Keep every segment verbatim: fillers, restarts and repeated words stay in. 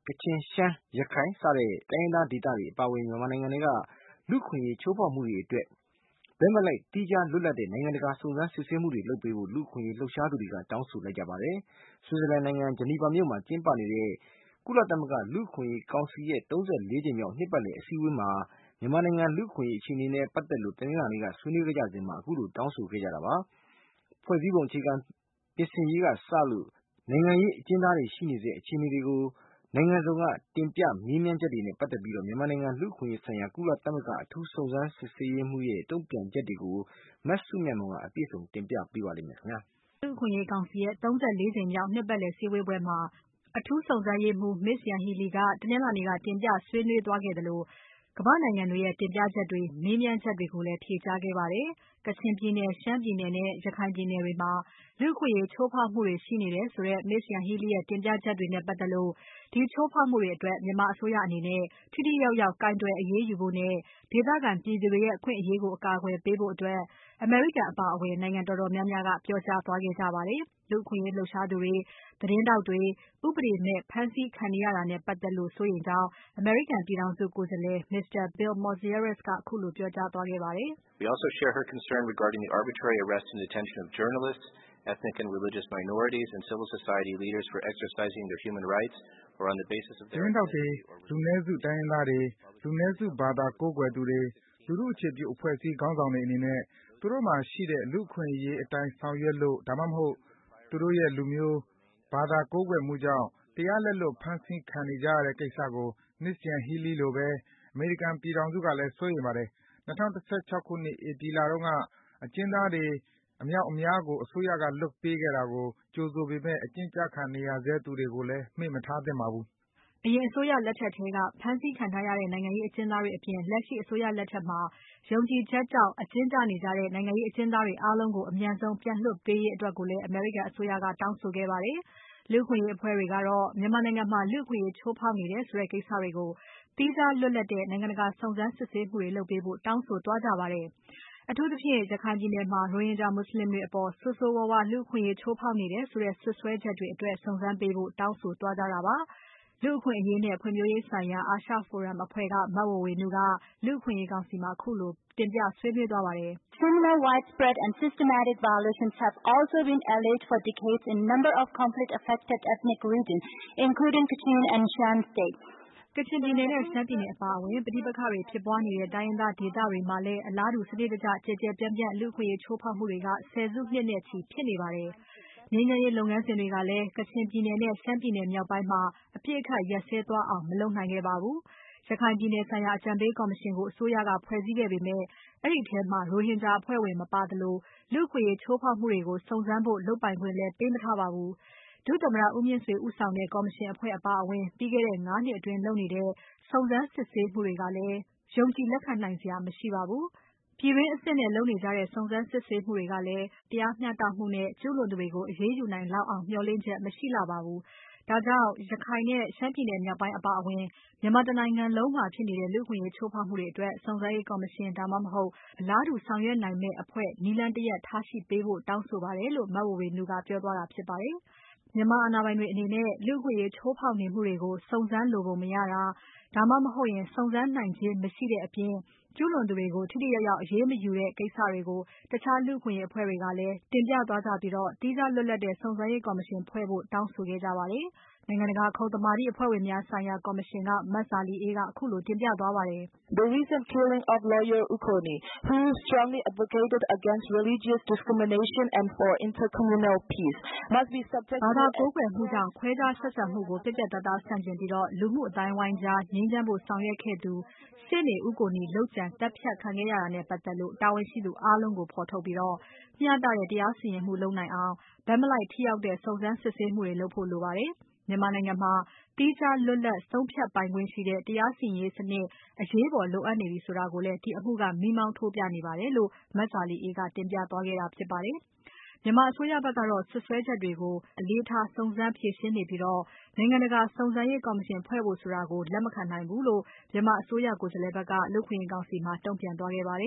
ကချင်ရှမ်းရခိုင်စတဲ့တိုင်းရင်းသားဒေသတွေအပါအဝင်မြန်မာနိုင်ငံတွေကလူ့ခွင့်ရေးချိုးဖောက်မှုတွေအတွက်ဘက်မလိုက်တီးခြားလွတ်လပ်တဲ့နိုင်ငံတကာစုံစမ်းစစ်ဆေးမှုတွေလုပ်ပေးဖို့လူ့ခွင့်ရေးလှုပ်ရှားသူတွေကတောင်းဆိုလိုက်ကြပါတယ်။ဆွစ်ဇာလန်နိုင်ငံဂျနီဗာမြို့မှာကျင်းပနေတဲ့ကုလသမဂ္ဂလူ့အခွင့်အရေးကောင်စီရဲ့သုံးဆယ့်လေးကြိမ်မြောက်နှစ်ပတ်လည်အစည်းအဝေးမှာမြန်မာနိုင်ငံလူ့အခွင့်အရေးအခြေအနေနဲ့ပတ်သက်လို့တနင်္လာနေ့ကဆွေးနွေးခဲ့ကြစဉ်မှာအခုလိုတောင်းဆိုခဲ့ကြတာပါ။ဖွဲ့စည်းပုံအခြေခံပြင်ဆင်ရေးကစလို့နိုင်ငံရေးအကျဉ်းသားတွေရှိနေစေအခြေအနေတွေကိုနိုင်ငံစုံကတင်ပြမေးမြန်းချက်တွေနဲ့ပတ်သက်ပြီးတော့မြန်မာနိုင်ငံလူ့အခွင့်အရေးဆိုင်ရာကုလသမဂ္ဂအထူးစုံစမ်းစစ်ဆေးရေးမှူးရဲ့တုံ့ပြန်ချက်တွေကိုမဆုမြတ်မွန်ကအပြည့်စုံတင်ပြပေးပါလိမ့်မယ်ခင်ဗျာ။လူ့အခွင့်အရေးကောင်စီရဲ့သုံးဆယ့်လေးကြိမ်မြောက်နှစ်ပတ်လည်စည်းဝေးပွဲမှာအထူးစုံစမ်းရေးမှူး Ms. Yanghee Lee ကတနင်္လာနေ့ကတင်ပြဆွေးနွေးသွားခဲ့သလိုကမ္ဘာ့နိုင်ငံတွေရဲ့တင်ပြချက်တွေမေးမြန်းချက်တွေကိုလည်းဖြေကြားခဲ့ပါတယ်။ကချင်ပြည်နယ်၊ရှမ်းပြည်နယ်နဲ့ရခိုင်ပြည်နယ်တွေမှာလူ့အခွင့်အရေးချိုးဖောက်မှုတွေရှိနေတယ်ဆိုတဲ့ Ms. Yanghee Lee ရဲ့တင်ပြချက်တွေနဲ့ပတ်သက်လို့ဒီချိုးဖောက်မှုတွေအတွက်မြန်မာအစိုးရအနေနဲ့ထိထိရောက်ရောက်ကိုင်တွယ်အရေးယူဖို့နဲ့ဒေသခံပြည်သူတွေရဲ့အခွင့်အရေးကိုအကာအကွယ်ပေးဖို့အတွက်အမေရိကန်အပါအဝင်နိုင်ငံတော်တော်များများကပြောကြားသွားခဲ့ကြပါတယ်။လူ့အခွင့်အရေးလှုပ်ရှားသူတွေသတင်းထောက်တွေဥပဒေမဲ့ဖမ်းဆီးခံနေရတာနဲ့ပတ်သက်လို့စိုးရိမ်ကြောင်းအမေရိကန်ပြည်ထောင်စုကိုယ်စားလှယ် Mr. Bill Montouris ကခုလိုပြောကြားသွားခဲ့ပါတယ်။ We also share her concern regarding the arbitrary arrest and detention of journalists, ethnic and religious minorities and civil society leaders for exercising their human rights or on the basis of their ethnicity or religion. လူနည်းစုတိုင်းရင်းသားတွေလူနည်းစုဘာသာကိုးကွယ်သူတွေလူထုအခြေပြုအဖွဲ့အစည်းခေါင်းဆောင်တွေအနေနဲ့သူတို့မှာရှိတဲ့လူ့အခွင့်အရေးအတိုင်းဆောင်ရွက်လို့ဒါမှမဟုတ်သူတို့ရဲ့လူမျိုးဘာသာကိုးကွယ်မှုကြောင့်တရားလက်လွတ်ဖမ်းဆီးခံနေကြရတဲ့ကိစ္စကို Ms. Yanghee Lee လိုပဲအမေရိကန်ပြည်ထောင်စုကလည်းစိုးရိမ်ပါတယ်။၂၀၁၆ခုနှစ်ဧပြီလတုန်းကအကျဉ်းသားတွေအမြောက်အများကိုအစိုးရကလွှတ်ပေးခဲ့တာကိုကြိုဆိုပေမဲ့အကျဉ်းကျခံနေရဆဲသူတွေကိုလည်းမေ့မထားသင့်ပါဘူး။အရင်အစိုးရလက်ထက်ထဲကဖမ်းဆီးခံထားရတဲ့နိုင်ငံရေးအကျဉ်းသားတွေအပြင်လက်ရှိအစိုးရလက်ထက်မှာယုံကြည်ချက်ကြောင့်အကျဉ်းကျနေကြတဲ့နိုင်ငံရေးအကျဉ်းသားတွေအားလုံးကိုအမြန်ဆုံးပြန်လွှတ်ပေးရေးအတွက်ကိုလည်းအမေရိကန်အစိုးရကတောင်းဆိုခဲ့ပါတယ်။လူ့အခွင့်အရေးအဖွဲ့တွေကတော့မြန်မာနိုင်ငံမှာလူ့အခွင့်အရေးချိုးဖောက်နေတယ်ဆိုတဲ့ကိစ္စတွေကိုသီးခြားလွတ်လပ်တဲ့နိုင်ငံတကာစုံစမ်းစစ်ဆေးမှုတွေလုပ်ပေးဖို့တောင်းဆိုသွားကြပါတယ်။အထူးသဖြင့်ရခိုင်ပြည်နယ်မှာရိုဟင်ဂျာမွတ်ဆလင်တွေအပေါ်ဆိုးဆိုးဝါးဝါလူ့အခွင့်အရေးချိုးဖောက်နေတယ်ဆိုတဲ့စွပ်စွဲချက်တွေအတွက်စုံစမ်းပေးဖို့တောင်းဆိုသွားကြတာပါ။လူ့အခွင့်အရေးနဲ့ဖွံ့ဖြိုးရေးဆိုင်ရာအာရှဖိုရမ်အဖွဲ့ကမဝေဝေနုကလူ့အခွင့်အရေးကောင်စီမှာခုလိုတင်ပြဆွေးနွေးသွားပါတယ်။ Similar widespread and systematic violations have also been alleged for decades in a number of conflict-affected ethnic regions, including Kachin and Shan states. ကချင်ပြည်နယ်နဲ့ရှမ်းပြည်နယ်အပါအဝင်ပဋိပက္ခတွေဖြစ်ပွားနေတဲ့တိုင်းရင်းသားဒေသတွေမှာလည်းအလားတူစနစ်တကျကျယ်ကျယ်ပြန့်ပြန့်လူ့အခွင့်အရေးချိုးဖောက်မှုတွေကဆယ်စုနှစ်နဲ့ချီဖြစ်နေပါတယ်။ငြိမ်းချမ်းရေးလုပ်ငန်းစဉ်တွေကလည်းကချင်ပြည်နယ်နဲ့ရှမ်းပြည်နယ်မြောက်ပိုင်းမှာအပြည့်အခက်ရပ်စဲသွားအောင်မလုပ်နိုင်ခဲ့ပါဘူး။ရခိုင်ပြည်နယ်ဆိုင်ရာအကြံပေးကော်မရှင်ကိုအစိုးရကဖွဲ့စည်းခဲ့ပေမဲ့အဲ့ဒီထဲမှာရိုဟင်ဂျာအဖွဲ့ဝင်မပါသလိုလူ့အခွင့်အရေးချိုးဖောက်မှုတွေကိုစုံစမ်းဖို့လုပ်ပိုင်ခွင့်လည်းပေးမထားပါဘူး။ဒုသမ္မတဦးမြင့်ဆွေဦးဆောင်တဲ့ကော်မရှင်အဖွဲ့အပါအဝင်ပြီးခဲ့တဲ့ငါးနှစ်အတွင်းလုပ်နေတဲ့စုံစမ်းစစ်ဆေးမှုတွေကလည်းယုံကြည်လက်ခံနိုင်စရာမရှိပါဘူး။ပြည်တွင်းအဆင့်နဲ့လုပ်နေကြတဲ့စုံစမ်းစစ်ဆေးမှုတွေကလည်းတရားမျှတမှုနဲ့ကျူးလွန်သူတွေကိုအရေးယူနိုင်လောက်အောင်မျှော်လင့်ချက်မရှိလှပါဘူး။ဒါကြောင့်ရခိုင်နဲ့ရှမ်းပြည်နယ်မြောက်ပိုင်းအပါအဝင်မြန်မာတနိုင်ငံလုံးမှာဖြစ်နေတဲ့လူ့အခွင့်အရေးချိုးဖောက်မှုတွေအတွက်စုံစမ်းရေးကော်မရှင်ဒါမှမဟုတ်အလားတူဆောင်ရွက်နိုင်မယ့်အဖွဲ့နည်းလမ်းတရပ်ထားရှိပေးဖို့တောင်းဆိုပါတယ်လို့မဝေဝေနုကပြောသွားတာဖြစ်ပါတယ်။မြန်မာအာဏာပိုင်တွေအနေနဲ့လူ့အခွင့်အရေးချိုးဖောက်နေမှုတွေကိုစုံစမ်းလိုပုံမရတာဒါမှမဟုတ်ရင်စုံစမ်းနိုင်ခြင်းမရှိတဲ့အပြင်ကျူးလွန်သူတွေကိုထိထိရောက်ရောက်အရေးမယူတဲ့ကိစ္စတွေကိုတခြားလူ့အခွင့်အရေးအဖွဲ့တွေကလည်းတင်ပြသွားကြပြီးသီးခြားလွတ်လပ်တဲ့စုံစမ်းရေးကော်မရှင်ဖွဲ့ဖို့တောင်းဆိုခဲ့ကြပါတယ်။နိုင်ငံတကာခုံသမာဓိအဖွဲ့ဝင်များဆိုင်ရာကော်မရှင်ကမဇာလီအေးကခုလိုတင်ပြသွားပါတယ်။ The recent killing of lawyer Ukoni, who strongly advocated against religious discrimination and for intercommunal peace, must be subject to ဘာသာကိုးကွယ်မှုကြောင့်ခွဲခြားဆက်ဆံမှုကိုပြတ်ပြတ်သားသားဆန့်ကျင်ပြီးလူမှုအတိုင်းဝိုင်းကြားငြိမ်းချမ်းဖို့ဆောင်ရွက်ခဲ့သူရှေ့နေဦးကိုနီလုပ်ကြံသတ်ဖြတ်ခံခဲ့ရတာနဲ့ပတ်သက်လို့တာဝန်ရှိသူအားလုံးကိုဖော်ထုတ်ပြီးမျှတတဲ့တရားစီရင်မှုလုပ်နိုင်အောင်ဘက်မလိုက်ထိရောက်တဲ့စုံစမ်းစစ်ဆေးမှုတွေလုပ်ဖို့လိုပါတယ်။မြန်မာနိုင်ငံမှာသီးခြားလွတ်လပ်ဆုံးဖြတ်ပိုင်ခွင့်ရှိတဲ့တရားစီရင်ရေးစနစ်အရေးပေါ်လိုအပ်နေပြီဆိုတာကိုလည်းဒီအမှုကမီးမောင်းထိုးပြနေပါတယ်လို့မဇာလီအေးကတင်ပြသွားခဲ့တာဖြစ်ပါတယ်။မြန်မာအစိုးရဘက်ကတော့စွပ်စွဲချက်တွေကိုအလေးထားစုံစမ်းဖြေရှင်းနေပြီးနိုင်ငံတကာစုံစမ်းရေးကော်မရှင်ဖွဲ့ဖို့ဆိုတာကိုလက်မခံနိုင်ဘူးလို့မြန်မာအစိုးရကိုယ်စားလှယ်ဘက်ကလူ့အခွင့်အရေးကောင်စီမှာတုံ့ပြန်သွားခဲ့ပါတယ်။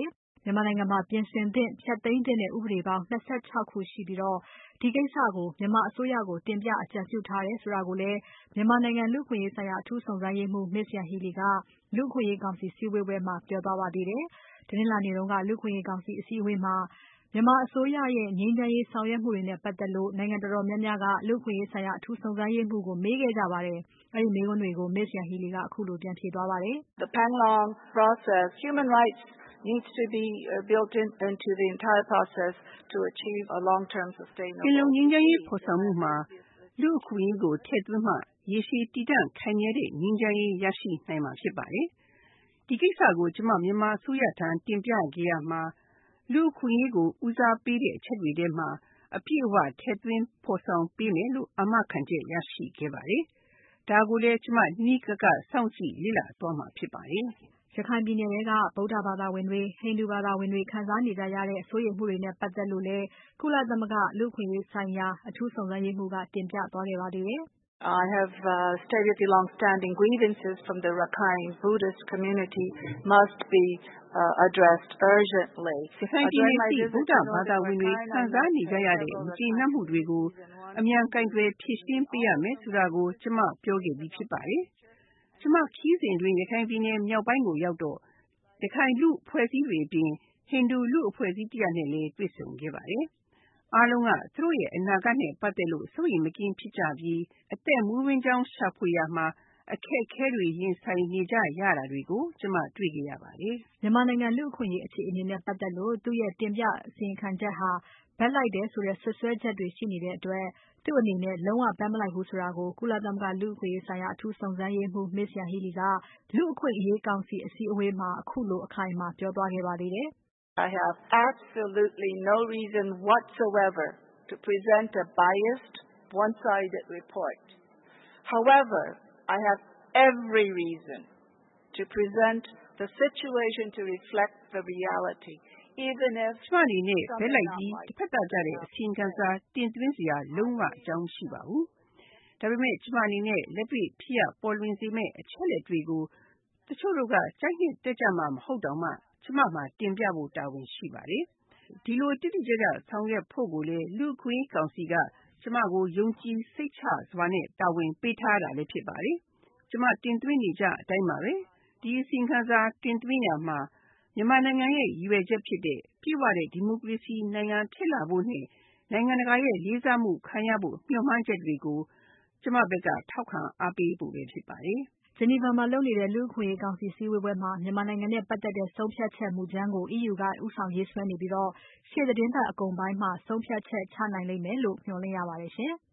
မြန်မာနိုင်ငံမှာပြင်ဆင်သင့်ဖျက်သိမ်းသင့်တဲ့ဥပဒေပေါင်း၂၆ခုရှိပြီးတော့ဒီကိစ္စကိုမြန်မာအစိုးရကိုတင်ပြအကြံပြုထားတယ်ဆိုတာကိုလည်းမြန်မာနိုင်ငံလူ့အခွင့်အရေးဆိုင်ရာအထူးစုံစမ်းရေးမှူး Ms. Yanghee Lee ကလူ့အခွင့်အရေးကောင်စီစည်းဝေးပွဲမှာပြောသွားပါသေးတယ်။တနင်္လာနေ့တုန်းကလူ့အခွင့်အရေးကောင်စီအစည်းအဝေးမှာမြန်မာအစိုးရရဲ့ငြိမ်းချမ်းရေးဆောင်ရွက်မှုတွေနဲ့ပတ်သက်လို့နိုင်ငံတော်တော်များများကလူ့အခွင့်အရေးဆိုင်ရာအထူးစုံစမ်းရေးမှူးကိုမေးခဲ့ကြပါတယ်။အဲဒီမေးခွန်းတွေကို Ms. Yanghee Lee ကအခုလိုပြန်ဖြေသွားပါတယ်။ The Panglong process, human rights needs to be built in, into the entire process to achieve a long-term sustainable. ပင်လုံငြိမ်းချမ်းရေးဖော်ဆောင်မှုမှာလူ့အခွင့်အရေးကိုထည့်သွင်းမှရေရှည်တည်တံ့ခိုင်မြဲတဲ့ငြိမ်းချမ်းရေးရရှိနိုင်မှာဖြစ်ပါတယ်။ဒီကိစ္စကိုကျမမြန်မာအစိုးရထံတင်ပြခဲ့ရမှာလူ့အခွင့်အရေးကိုဦးစားပေးတဲ့အချက်တွေထဲမှာအပြည့်အဝထည့်သွင်းဖော်ဆောင်ပေးမယ်လို့အာမခံချက်ရရှိခဲ့ပါတယ်။ဒါကိုလည်းကျမနီးကပ်ကစောင့်ကြည့်လေ့လာသွားမှာဖြစ်ပါတယ်။ရခိုင်ပြည်နယ်ကဗုဒ္ဓဘာသာဝင်တွေဟိန္ဒူဘာသာဝင်တွေခံစားနေကြရတဲ့စိုးရိမ်မှုတွေနဲ့ပတ်သက်လို့လည်းကုလသမဂ္ဂလူ့အခွင့်အရေးဆိုင်ရာအထူးစုံစမ်းရေးမှူးကတင်ပြသွားခဲ့ပါသေးတယ်။ I have uh, stated the long-standing grievances from the Rakhine Buddhist community must be uh, addressed urgently. ရခိုင်ပြည်နယ်ရှိဗုဒ္ဓဘာသာဝင်တွေခံစားနေကြရတဲ့မကျေနပ်မှုတွေကိုအမြန်ကိုင်တွယ်ဖြေရှင်းပေးရမယ်ဆိုတာကိုကျမပြောခဲ့ပြီးဖြစ်ပါတယ်။ကျမခီးစဉ်တွင်ရခိုင်ပြည်နယ်မြောက်ပိုင်းကိုရောက်တော့ရခိုင်လူအဖွဲ့အစည်းတွေအပြင်ဟိန္ဒူလူအဖွဲ့အစည်းတရပ်နဲ့လည်းတွေ့ဆုံခဲ့ပါတယ်။အားလုံးကသူတို့ရဲ့အနာဂတ်နဲ့ပတ်သက်လို့စိုးရိမ်မကင်းဖြစ်ကြပြီးအသက်မွေးဝမ်းကြောင်းရှာဖွေရမှာအခက်အခဲတွေရင်ဆိုင်နေကြရတာတွေကိုကျမတွေ့ခဲ့ရပါတယ်။မြန်မာနိုင်ငံလူ့အခွင့်အရေးအခြေအနေနဲ့ပတ်သက်လို့သူ့ရဲ့တင်ပြအစီရင်ခံချက်ဟာဘက်လိုက်တယ်ဆိုတဲ့စွပ်စွဲချက်တွေရှိနေတဲ့အတွက်သူ့အနေနဲ့လုံးဝဘက်မလိုက်ဘူးဆိုတာကိုကုလသမဂ္ဂလူ့အခွင့်အရေးဆိုင်ရာအထူးစုံစမ်းရေးမှူး Ms. Yanghee Lee ကလူ့အခွင့်အရေးကောင်စီအစည်းအဝေးမှာအခုလိုအခိုင်အမာပြောသွားခဲ့ပါသေးတယ်။ I have absolutely no reason whatsoever to present a biased, one-sided report. However, I have every reason to present the situation to reflect the reality, even if ကျမအနေနဲ့ဘက်လိုက်ပြီးတစ်ဖက်သားကြတဲ့အစီရင်ခံစာတင်သွင်းစရာလုံးဝအကြောင်းရှိပါဘူး။ဒါပေမဲ့ကျမအနေနဲ့လက်တွေ့ဖြစ်ရပေါ်လွင်စေမယ့်အချက်လက်တွေကိုတချို့တို့ကကြိုက်နှစ်တက်ကြမှာမဟုတ်တော့မှကျမမှာတင်ပြဖို့တာဝန်ရှိပါတယ်။ဒီလိုတိတိကျကျဆောင်ရွက်ဖို့ကိုလည်းလူ့အခွင့်အရေးကောင်စီကကျမကိုယုံကြည်စိတ်ချစွာနဲ့တာဝန်ပေးထားတာလည်းဖြစ်ပါတယ်။ကျမတင်သွင်းနေကြအတိုင်းပါပဲ။ဒီအစီရင်ခံစာတင်သွင်းရမှာမြန်မာနိုင်ငံရဲ့ရည်ရွယ်ချက်ဖြစ်တဲ့ပြည့်ဝတဲ့ဒီမိုကရေစီနိုင်ငံဖြစ်လာဖို့နဲ့နိုင်ငံတကာရဲ့လေးစားမှုခံရဖို့မျှော်မှန်းချက်တွေကိုကျမဘက်ကထောက်ခံအားပေးဖို့ပဲဖြစ်ပါတယ်။ Geneva မှာလုပ်နေတဲ့လူ့အခွင့်အရေးကောင်စီစည်းဝေးပွဲမှာမြန်မာနိုင်ငံနဲ့ပတ်သက်တဲ့ဆုံးဖြတ်ချက်မူကြမ်းကို E U ကဦးဆောင်ရေးဆွဲနေပြီးတော့ရှေ့သီတင်းပတ်အကုန်ပိုင်းမှာဆုံးဖြတ်ချက်ချနိုင်လိမ့်မယ်လို့မျှော်လင့်ရပါတယ်ရှင်။